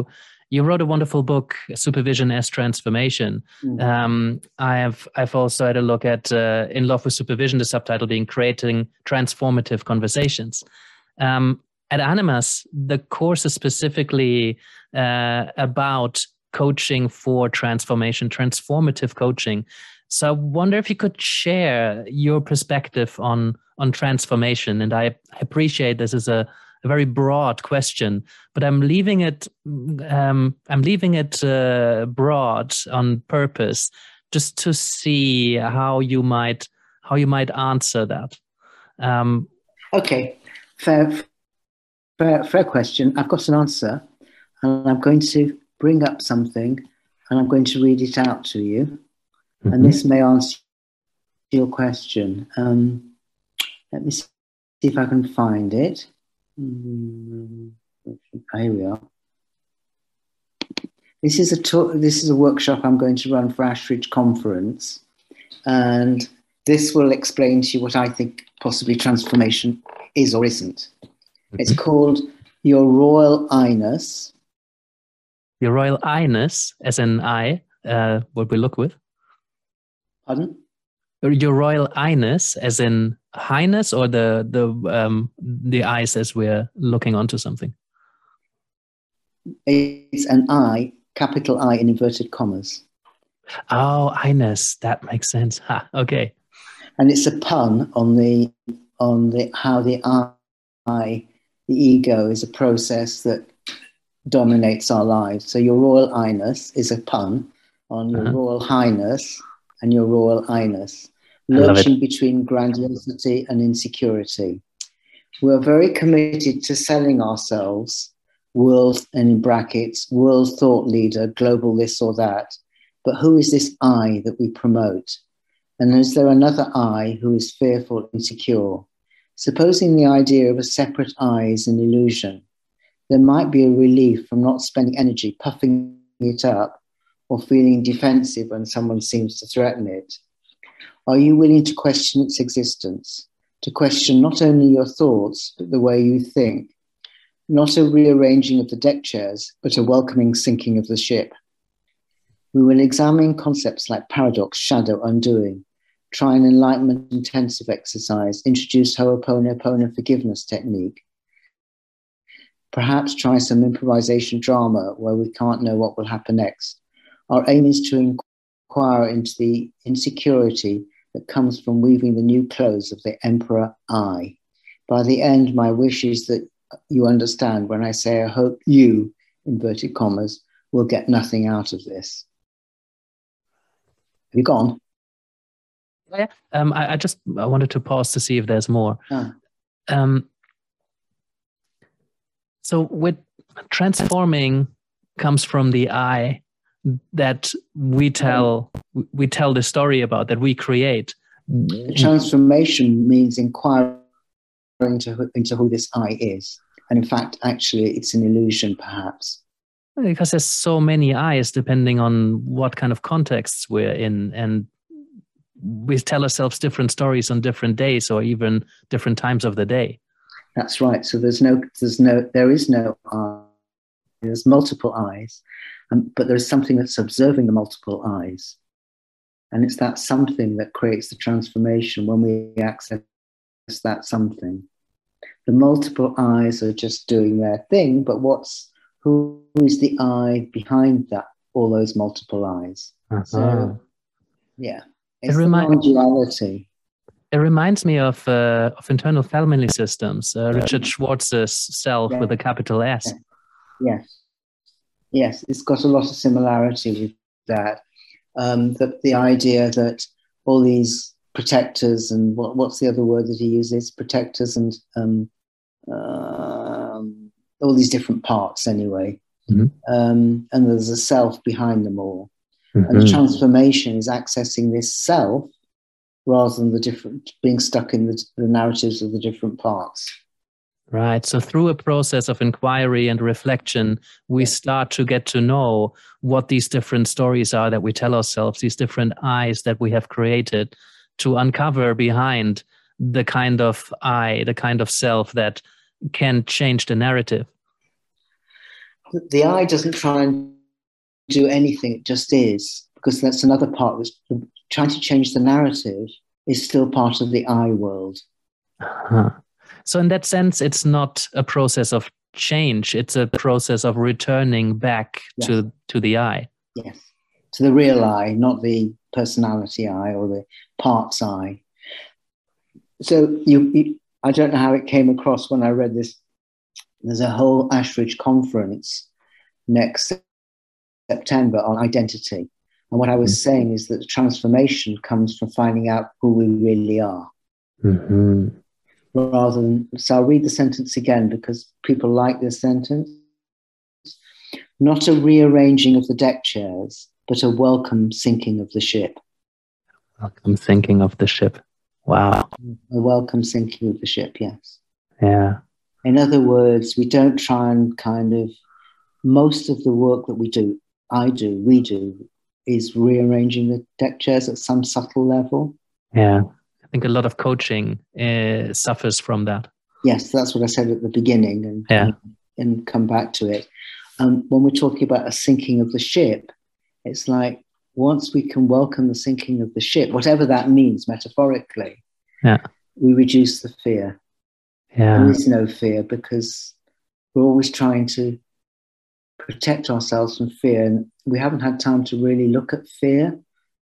you wrote a wonderful book, Supervision as Transformation. Mm. Um, I have I've also had a look at uh, In Love with Supervision, the subtitle being Creating Transformative Conversations. Um, at Animas, the course is specifically uh, about coaching for transformation, transformative coaching. So I wonder if you could share your perspective on, on transformation. And I appreciate this is a, a very broad question, but I'm leaving it um, I'm leaving it uh, broad on purpose, just to see how you might how you might answer that. Um, okay, fair, fair, fair question. I've got an answer, and I'm going to bring up something, and I'm going to read it out to you. Mm-hmm. And this may answer your question. Um, let me see if I can find it. Mm, here we are. This is a talk, this is a workshop I'm going to run for Ashridge Conference, and this will explain to you what I think possibly transformation is or isn't. Mm-hmm. It's called Your Royal I-ness. Your Royal I-ness, as in I, uh, what we look with. Pardon? Your Royal I-ness, as in highness, or the the um, the eyes as we're looking onto something? It's an I, capital I in inverted commas. Oh, I-ness, that makes sense. Ha, okay. And it's a pun on the on the how the I, the ego, is a process that dominates our lives. So your Royal I-ness is a pun on your uh-huh. Royal Highness and your Royal I-ness, lurching between grandiosity and insecurity. We're very committed to selling ourselves, world, and in brackets, world thought leader, global this or that. But who is this I that we promote? And is there another I who is fearful, insecure? Supposing the idea of a separate I is an illusion, there might be a relief from not spending energy puffing it up or feeling defensive when someone seems to threaten it. Are you willing to question its existence, to question not only your thoughts, but the way you think? Not a rearranging of the deck chairs, but a welcoming sinking of the ship. We will examine concepts like paradox, shadow, undoing, try an enlightenment intensive exercise, introduce Ho'oponopono forgiveness technique, perhaps try some improvisation drama where we can't know what will happen next. Our aim is to inquire into the insecurity that comes from weaving the new clothes of the Emperor I. By the end, my wish is that you understand when I say I hope you, inverted commas, will get nothing out of this. Have you gone? Yeah, um, I, I just I wanted to pause to see if there's more. Ah. Um, so with transforming comes from the I that we tell we tell the story about, that we create. Transformation means inquiring into who, into who this I is, and in fact, actually, it's an illusion, perhaps. Because there's so many I's depending on what kind of contexts we're in, and we tell ourselves different stories on different days or even different times of the day. That's right. So there's no, there's no, there is no I. There's multiple I's, um, but there's something that's observing the multiple I's, and it's that something that creates the transformation when we access that something. The multiple I's are just doing their thing, but what's who is the I behind that? All those multiple I's. Uh-huh. So, yeah. It's it remi- the non-duality. It reminds me of uh, of internal family systems, uh, Richard Schwartz's self yeah. with a capital S. Yes, yes, it's got a lot of similarity with that. Um, the, the idea that all these protectors and what, what's the other word that he uses? Protectors and um, um, all these different parts anyway. Mm-hmm. Um, and there's a self behind them all. Mm-hmm. And the transformation is accessing this self rather than the different, being stuck in the, the narratives of the different parts. Right. So through a process of inquiry and reflection, we start to get to know what these different stories are that we tell ourselves, these different I's that we have created, to uncover behind the kind of I, the kind of self that can change the narrative. the I doesn't try and do anything, it just is, because that's another part. Was trying to change the narrative is still part of the I world. Uh-huh. So in that sense, it's not a process of change, it's a process of returning back yes. to, to the I. Yes, to the real I, not the personality I or the parts I. So you, you I don't know how it came across when I read this. There's a whole Ashridge conference next September on identity. And what I was mm-hmm. saying is that the transformation comes from finding out who we really are. Mm-hmm. Rather than, so I'll read the sentence again because people like this sentence. Not a rearranging of the deck chairs, but a welcome sinking of the ship. Welcome sinking of the ship. Wow. A welcome sinking of the ship, yes. Yeah. In other words, we don't try and kind of, most of the work that we do, I do, we do, is rearranging the deck chairs at some subtle level. Yeah. I think a lot of coaching uh, suffers from that. Yes, that's what I said at the beginning, and, yeah. and, and come back to it. Um, when we're talking about a sinking of the ship, it's like once we can welcome the sinking of the ship, whatever that means metaphorically, yeah. we reduce the fear. Yeah. There is no fear because we're always trying to protect ourselves from fear, and we haven't had time to really look at fear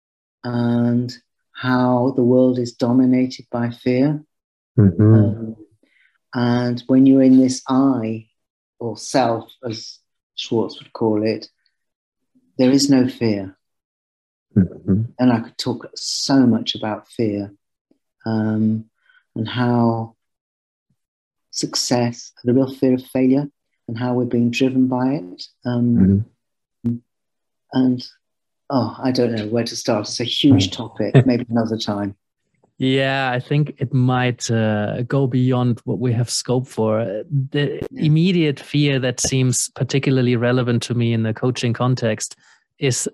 and how the world is dominated by fear. Mm-hmm. Um, and when you're in this I, or self, as Schwartz would call it, there is no fear. Mm-hmm. And I could talk so much about fear um, and how success, the real fear of failure, and how we're being driven by it. Um, mm-hmm. And, oh, I don't know where to start. It's a huge topic, maybe another time. Yeah, I think it might uh, go beyond what we have scope for. The yeah. immediate fear that seems particularly relevant to me in the coaching context is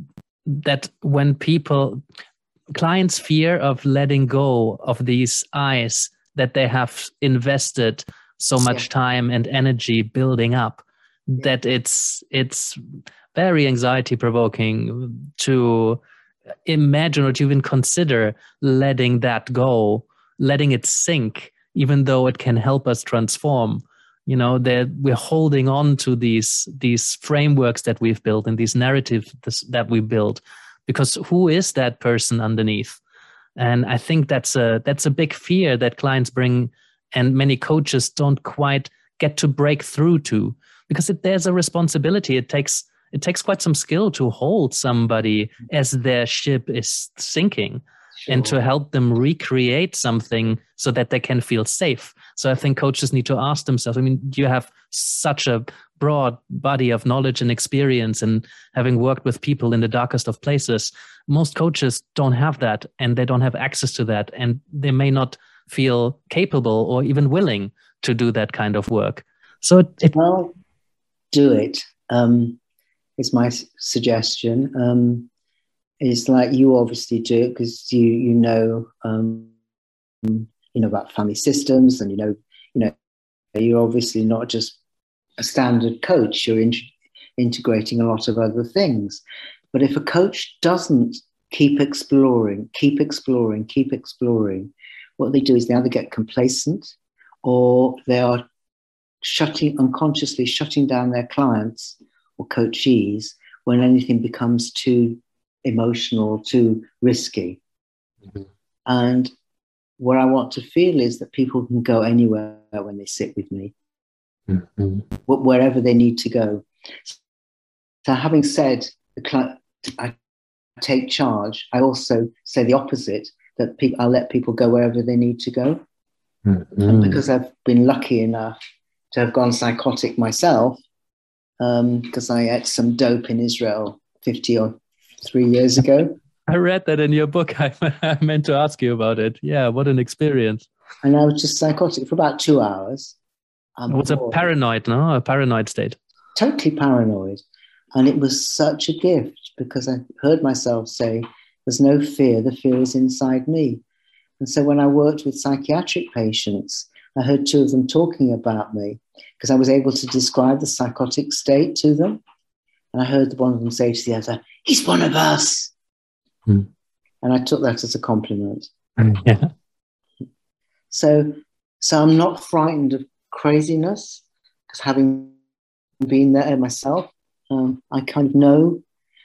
that when people, clients fear of letting go of these eyes that they have invested so much yeah. time and energy building up, yeah. that it's it's very anxiety provoking to imagine or to even consider letting that go, letting it sink, even though it can help us transform. You know, that we're holding on to these these frameworks that we've built and these narratives that we built, because who is that person underneath? And I think that's a that's a big fear that clients bring, and many coaches don't quite get to break through to, because it, there's a responsibility. It takes It takes quite some skill to hold somebody as their ship is sinking, sure. and to help them recreate something so that they can feel safe. So I think coaches need to ask themselves, I mean, you have such a broad body of knowledge and experience, and having worked with people in the darkest of places, most coaches don't have that, and they don't have access to that, and they may not feel capable or even willing to do that kind of work. So it, it well, do it. Um, Is my suggestion. Um, it's like you obviously do it because you you know um, you know about family systems, and you know you know you're obviously not just a standard coach. You're in, integrating a lot of other things. But if a coach doesn't keep exploring, keep exploring, keep exploring, what they do is they either get complacent, or they are shutting unconsciously shutting down their clients or coachees when anything becomes too emotional, too risky. Mm-hmm. And what I want to feel is that people can go anywhere when they sit with me, mm-hmm. wherever they need to go. So having said, the client, I take charge, I also say the opposite, that people, I'll let people go wherever they need to go. Mm-hmm. And because I've been lucky enough to have gone psychotic myself, because um, I ate some dope in Israel fifty or three years ago. I read that in your book. I, I meant to ask you about it. Yeah, what an experience. And I was just psychotic for about two hours. Um, it was a paranoid, no? A paranoid state. Totally paranoid. And it was such a gift, because I heard myself say, there's no fear, the fear is inside me. And so when I worked with psychiatric patients, I heard two of them talking about me. because I was able to describe the psychotic state to them. And I heard one of them say to the other, "He's one of us." Mm. And I took that as a compliment. Yeah. So, so I'm not frightened of craziness, because having been there myself, um, I kind of know.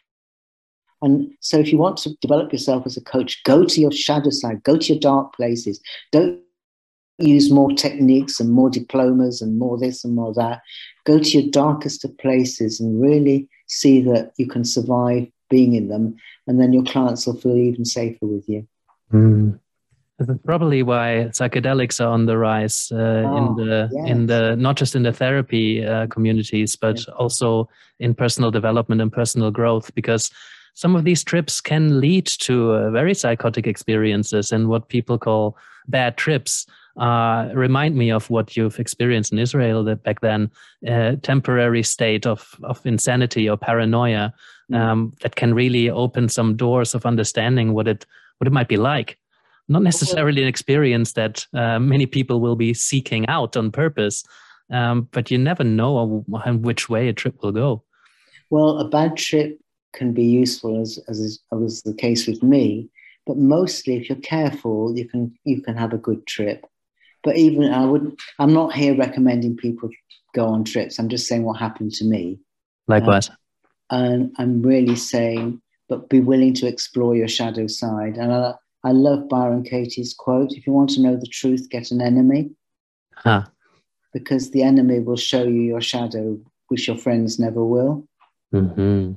And so if you want to develop yourself as a coach, go to your shadow side, go to your dark places. Don't use more techniques and more diplomas and more this and more that. Go to your darkest of places and really see that you can survive being in them. And then your clients will feel even safer with you. Mm. This is probably why psychedelics are on the rise uh, oh, in the yes. in the not just in the therapy uh, communities, but yes. also in personal development and personal growth, because some of these trips can lead to uh, very psychotic experiences, and what people call bad trips uh, remind me of what you've experienced in Israel that back then, uh, temporary state of of insanity or paranoia um, mm. that can really open some doors of understanding what it what it might be like. Not necessarily an experience that uh, many people will be seeking out on purpose, um, but you never know which way a trip will go. Well, a bad trip can be useful, as as was the case with me. But mostly, if you're careful, you can you can have a good trip. But even I would, I'm not here recommending people go on trips. I'm just saying what happened to me. Likewise. Um, and I'm really saying, but be willing to explore your shadow side. And I, I love Byron Katie's quote: "If you want to know the truth, get an enemy." Huh. Because the enemy will show you your shadow, which your friends never will. Mm-hmm.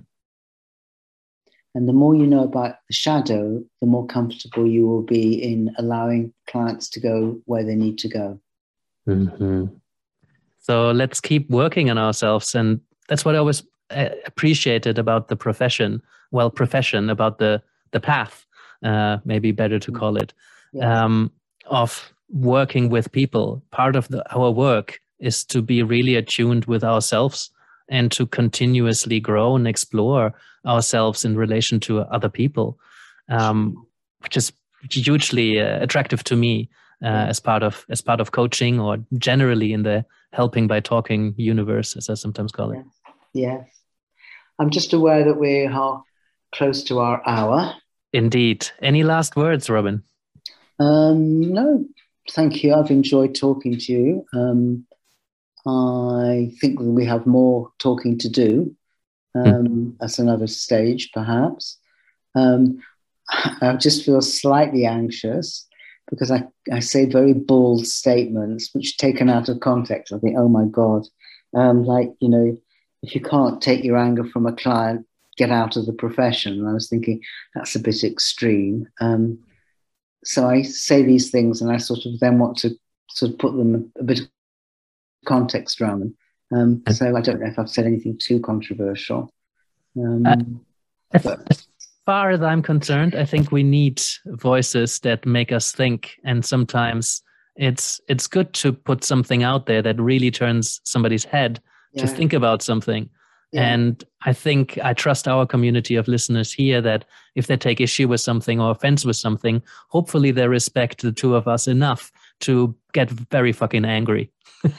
And the more you know about the shadow, the more comfortable you will be in allowing clients to go where they need to go. Mm-hmm. So let's keep working on ourselves. And that's what I always appreciated about the profession. Well, profession, about the, the path, uh, maybe better to call it, yes. um, of working with people. Part of the, our work is to be really attuned with ourselves and to continuously grow and explore ourselves in relation to other people, um, which is hugely uh, attractive to me uh, yeah. as part of as part of coaching, or generally in the helping by talking universe, as I sometimes call it. Yes, yes. I'm just aware that we are close to our hour. Indeed. Any last words, Robin? Um, no, thank you. I've enjoyed talking to you. Um, I think we have more talking to do. Um, hmm. At another stage, perhaps. Um, I just feel slightly anxious because I, I say very bold statements, which taken out of context, I think, oh my God. Um, like, you know, if you can't take your anger from a client, get out of the profession. And I was thinking, that's a bit extreme. Um, so I say these things and I sort of then want to sort of put them a bit of context around them. Um, so I don't know if I've said anything too controversial. Um, uh, as, as far as I'm concerned, I think we need voices that make us think. And sometimes it's it's good to put something out there that really turns somebody's head yeah. to think about something. Yeah. And I think I trust our community of listeners here that if they take issue with something or offense with something, hopefully they respect the two of us enough to get very fucking angry.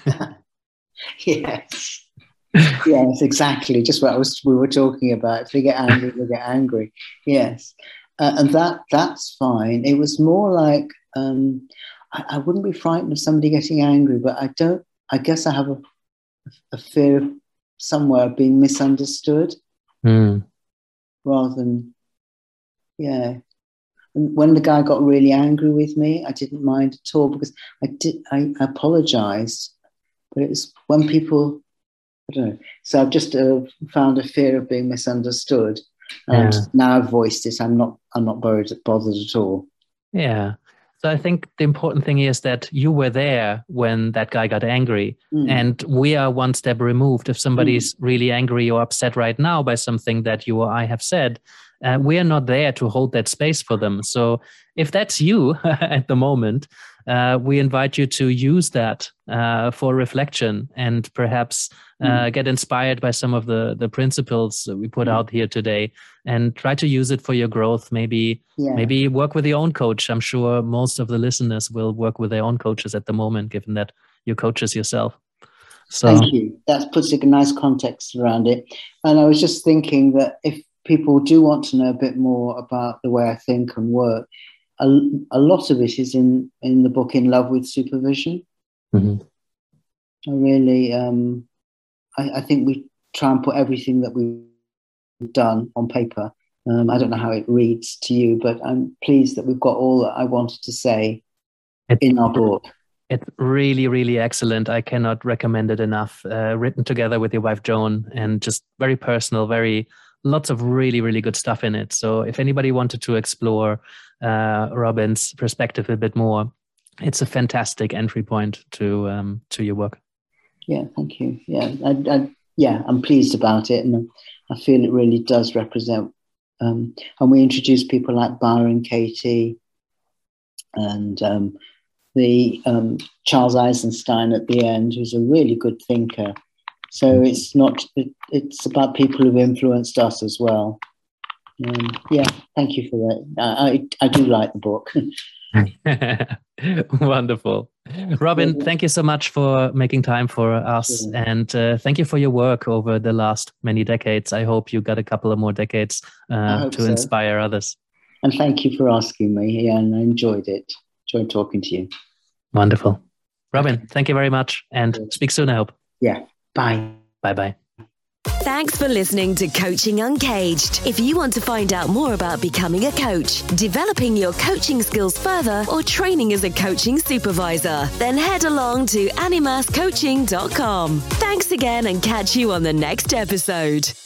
Yes, yes, exactly. Just what I was, we were talking about. If we get angry, we get angry. Yes, uh, and that that's fine. It was more like um, I, I wouldn't be frightened of somebody getting angry, but I don't. I guess I have a, a fear of somewhere being misunderstood, mm. rather than yeah. And when the guy got really angry with me, I didn't mind at all because I did. I, I apologized. But it's when people, I don't know. So I've just uh, found a fear of being misunderstood, and yeah. now I've voiced it. I'm not. I'm not bothered, bothered at all. Yeah. So I think the important thing is that you were there when that guy got angry, mm. and we are one step removed. If somebody's mm. really angry or upset right now by something that you or I have said, uh, we are not there to hold that space for them. So if that's you at the moment, Uh, we invite you to use that uh, for reflection and perhaps uh, mm. get inspired by some of the, the principles that we put mm. out here today and try to use it for your growth. Maybe yeah. maybe work with your own coach. I'm sure most of the listeners will work with their own coaches at the moment, given that you're coaches yourself. So thank you. That puts a nice context around it. And I was just thinking that if people do want to know a bit more about the way I think and work, a, a lot of it is in, in the book In Love with Supervision. Mm-hmm. I really, um, I, I think we try and put everything that we've done on paper. Um, I don't know how it reads to you, but I'm pleased that we've got all that I wanted to say it, in our book. It's really, really excellent. I cannot recommend it enough. Uh, written together with your wife, Joan, and just very personal, very lots of really, really good stuff in it. So if anybody wanted to explore uh, Robin's perspective a bit more, it's a fantastic entry point to um, to your work. Yeah, thank you. Yeah, I, I, yeah, I'm pleased about it, and I feel it really does represent. Um, and we introduce people like Byron Katie and um, the um, Charles Eisenstein at the end, who's a really good thinker. So it's not, it, it's about people who've influenced us as well. Um, yeah, thank you for that. I, I, I do like the book. Wonderful. Robin, yeah. Thank you so much for making time for us. Sure. And uh, thank you for your work over the last many decades. I hope you got a couple of more decades uh, to so. inspire others. And thank you for asking me. Yeah, and I enjoyed it. Enjoyed talking to you. Wonderful. Robin, thank you very much. And yeah. Speak soon, I hope. Yeah. Bye. Bye-bye. Thanks for listening to Coaching Uncaged. If you want to find out more about becoming a coach, developing your coaching skills further, or training as a coaching supervisor, then head along to animas coaching dot com. Thanks again and catch you on the next episode.